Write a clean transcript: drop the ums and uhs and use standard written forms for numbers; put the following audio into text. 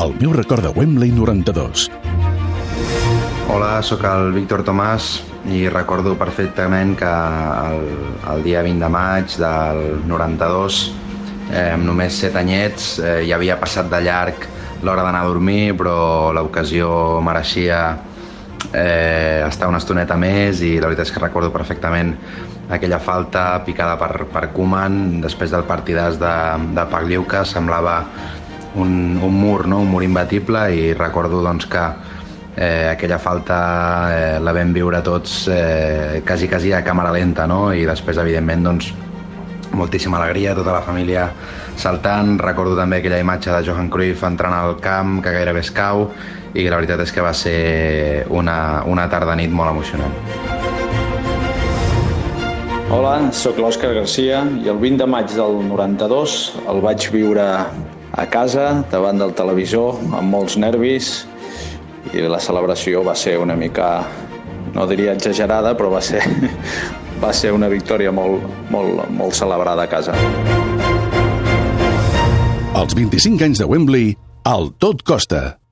El meu record de Wembley 92. Hola, sóc el Víctor Tomàs i recordo perfectament que el dia 20 de maig del 92, amb només 7 anyets, ja havia passat de llarg l'hora d'anar a dormir, però l'ocasió mereixia estar una estoneta més, i la veritat és que recordo perfectament aquella falta picada per Koeman després del partidàs de Pagliuca. Semblava un mur, no? Un mur imbatible, i recordo doncs, que aquella falta la vam viure tots quasi a càmera lenta, no? I després, evidentment, doncs, moltíssima alegria, tota la família saltant. Recordo també aquella imatge de Johan Cruyff entrant al camp, que gairebé es cau, i la veritat és que va ser una tarda-nit molt emocionant. Hola, sóc l'Òscar Garcia i el 20 de maig del 92 el vaig viure a casa, davant del televisor, amb molts nervis, i la celebració va ser una mica, no diria exagerada, però va ser una victòria molt celebrada a casa. Els 25 anys de Wembley, al Tot Costa.